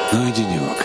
Ну и денек.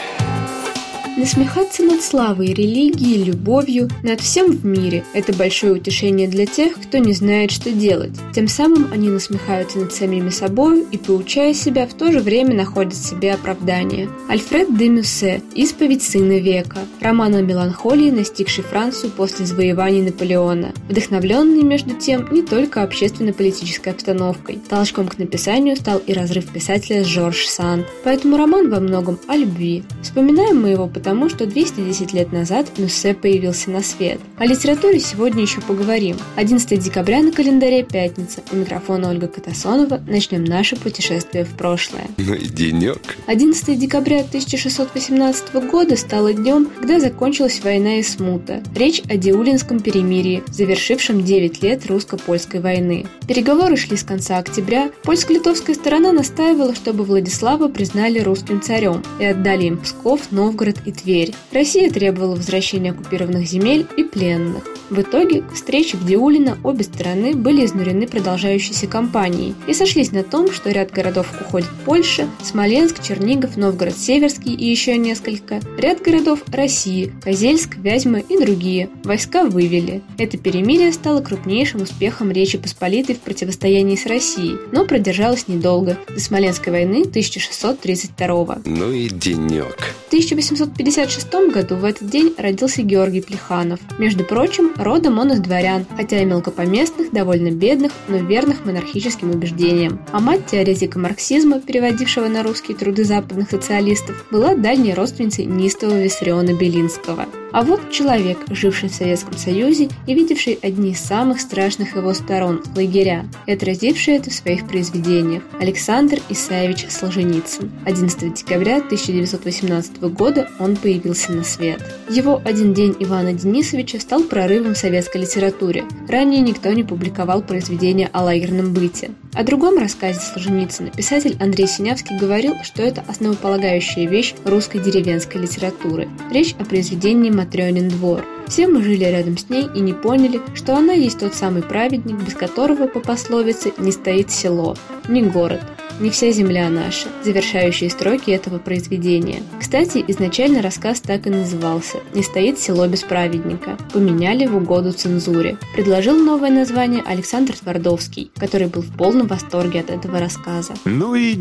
Насмехаться над славой, религией, любовью, над всем в мире – это большое утешение для тех, кто не знает, что делать. Тем самым они насмехаются над самими собой и, поучая себя, в то же время находят себе оправдание. Альфред де Мюссе «Исповедь сына века», роман о меланхолии, настигший Францию после завоеваний Наполеона, вдохновленный, между тем, не только общественно-политической обстановкой. Толчком к написанию стал и разрыв писателя с Жорж Санд, поэтому роман во многом о любви. Вспоминаем мы его потому, что 210 лет назад Мюссе появился на свет. О литературе сегодня еще поговорим. 11 декабря на календаре пятница. У микрофона Ольга Катасонова. Начнем наше путешествие в прошлое. Ну и денек. 11 декабря 1618 года стало днем, когда закончилась война и смута. Речь о Диулинском перемирии, завершившем 9 лет русско-польской войны. Переговоры шли с конца октября. Польско-литовская сторона настаивала, чтобы Владислава признали русским царем и отдали им Псков, Новгород и Тверь. Россия требовала возвращения оккупированных земель и пленных. В итоге, к встрече в Диулино обе стороны были изнурены продолжающейся кампанией и сошлись на том, что ряд городов уходит Польша, Смоленск, Чернигов, Новгород-Северский и еще несколько, ряд городов России, Козельск, Вязьма и другие. Войска вывели. Это перемирие стало крупнейшим успехом Речи Посполитой в противостоянии с Россией, но продержалось недолго, до Смоленской войны 1632. Ну и денек. В 1856 году в этот день родился Георгий Плеханов. Между прочим, родом он из дворян, хотя и мелкопоместных, довольно бедных, но верных монархическим убеждениям. А мать теоретика марксизма, переводившего на русские труды западных социалистов, была дальней родственницей неистового Виссариона Белинского. А вот человек, живший в Советском Союзе и видевший одни из самых страшных его сторон – лагеря, и отразивший это в своих произведениях – Александр Исаевич Солженицын. 11 декабря 1918 года он появился на свет. Его «Один день Ивана Денисовича» стал прорывом в советской литературе. Ранее никто не публиковал произведения о лагерном быте. О другом рассказе Солженицына писатель Андрей Синявский говорил, что это основополагающая вещь русской деревенской литературы. Речь о произведении «Матрёнин двор». Все мы жили рядом с ней и не поняли, что она есть тот самый праведник, без которого, по пословице, не стоит село, не город, не вся земля наша, завершающие строки этого произведения. Кстати, изначально рассказ так и назывался «Не стоит село без праведника». Поменяли в угоду цензуре. Предложил новое название Александр Твардовский, который был в полном восторге от этого рассказа. Ну и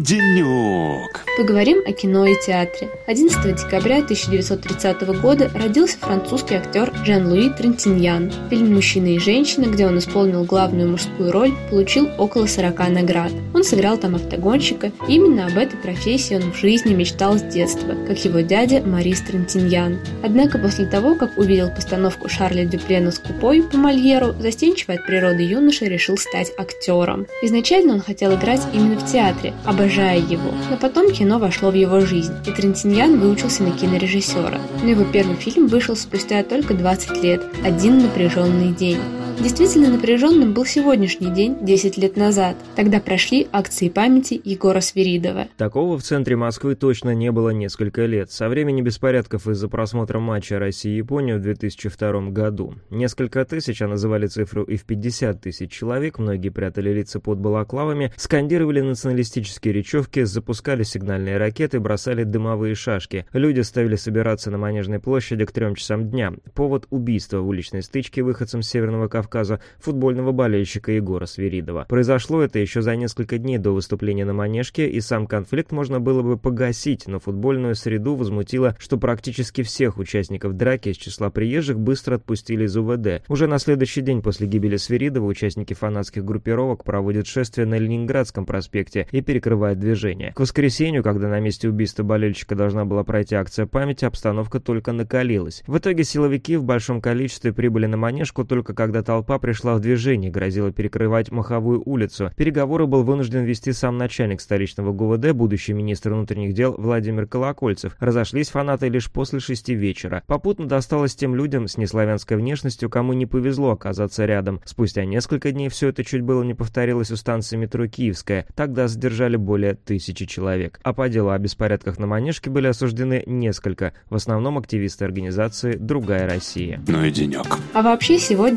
денек. Поговорим о кино и театре. 11 декабря 1930 года родился французский актер Жан-Луи Трентиньян. Фильм «Мужчина и женщина», где он исполнил главную мужскую роль, получил около 40 наград. Он сыграл там автогонщика, и именно об этой профессии он в жизни мечтал с детства, как его дядя Марис Трентиньян. Однако после того, как увидел постановку Шарля Дюплена «Скупой» по Мольеру, застенчивый от природы юноша решил стать актером. Изначально он хотел играть именно в театре, обожая его, но потом кино вошло в его жизнь, и Трентиньян выучился на кинорежиссера. Но его первый фильм вышел спустя только 20 лет «Один напряженный день». Действительно напряженным был сегодняшний день 10 лет назад. Тогда прошли акции памяти Егора Свиридова. Такого в центре Москвы точно не было несколько лет, со времени беспорядков из-за просмотра матча Россия-Япония в 2002 году. Несколько тысяч, а называли цифру и в 50 тысяч человек, многие прятали лица под балаклавами, скандировали националистические речевки, запускали сигнальные ракеты, бросали дымовые шашки. Люди ставили собираться на Манежной площади к 3 часам дня. Повод – убийства в уличной стычке выходцем с Северного Кавказа футбольного болельщика Егора Свиридова. Произошло это еще за несколько дней до выступления на Манежке, и сам конфликт можно было бы погасить, но футбольную среду возмутило, что практически всех участников драки из числа приезжих быстро отпустили из УВД. Уже на следующий день после гибели Свиридова участники фанатских группировок проводят шествие на Ленинградском проспекте и перекрывают движение. К воскресенью, когда на месте убийства болельщика должна была пройти акция памяти, обстановка только накалилась. В итоге силовики в большом количестве прибыли на Манежку только когда толпа пришла в движение, грозила перекрывать Маховую улицу. Переговоры был вынужден вести сам начальник столичного ГУВД, будущий министр внутренних дел Владимир Колокольцев. Разошлись фанаты лишь после 6 вечера. Попутно досталось тем людям с неславянской внешностью, кому не повезло оказаться рядом. Спустя несколько дней все это чуть было не повторилось у станции метро Киевская. Тогда задержали более 1000 человек. А по делу о беспорядках на Манежке были осуждены несколько, в основном активисты организации «Другая Россия». Ну и денек. А вообще сегодня отмечается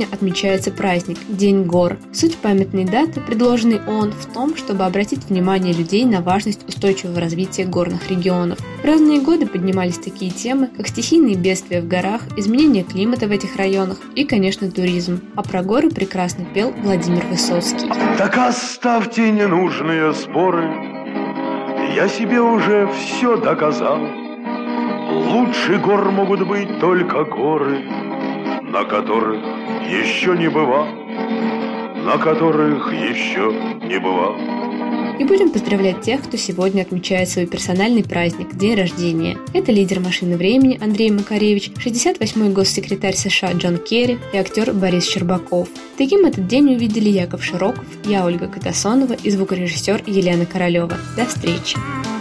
отмечается праздник – День гор. Суть памятной даты, предложенной ООН, в том, чтобы обратить внимание людей на важность устойчивого развития горных регионов. В разные годы поднимались такие темы, как стихийные бедствия в горах, изменение климата в этих районах и, конечно, туризм. А про горы прекрасно пел Владимир Высоцкий. Так оставьте ненужные споры, я себе уже все доказал. Лучше гор могут быть только горы, на которых еще не бывал, на которых еще не бывал. И будем поздравлять тех, кто сегодня отмечает свой персональный праздник – день рождения. Это лидер «Машины времени» Андрей Макаревич, 68-й госсекретарь США Джон Керри и актер Борис Щербаков. Таким этот день увидели Яков Широков, я Ольга Катасонова и звукорежиссер Елена Королева. До встречи!